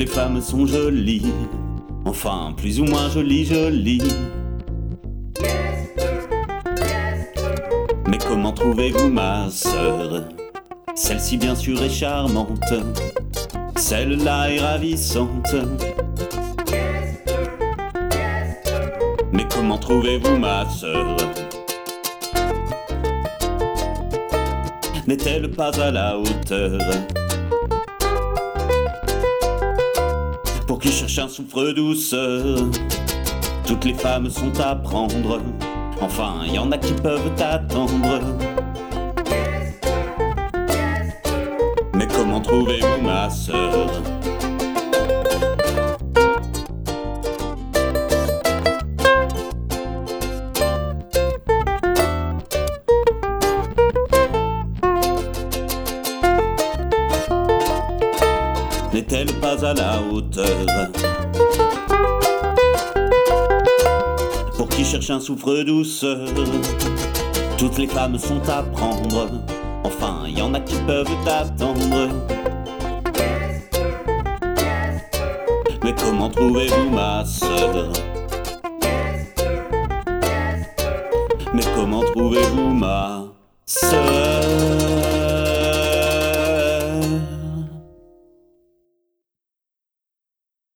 les femmes sont jolies, enfin plus ou moins jolies. Mais comment trouvez-vous ma sœur? Celle-ci bien sûr est charmante, celle-là est ravissante. Mais comment trouvez-vous ma sœur? N'est-elle pas à la hauteur? Pour qui cherche un souffre-douceur, toutes les femmes sont à prendre. Enfin, y en a qui peuvent attendre. Mais comment trouvez-vous ma sœur? N'est-elle pas à la hauteur? Pour qui cherche un souffre-douceur, toutes les femmes sont à prendre. Enfin, y en a qui peuvent attendre. Mais comment trouvez-vous ma sœur? Mais comment trouvez-vous ma sœur?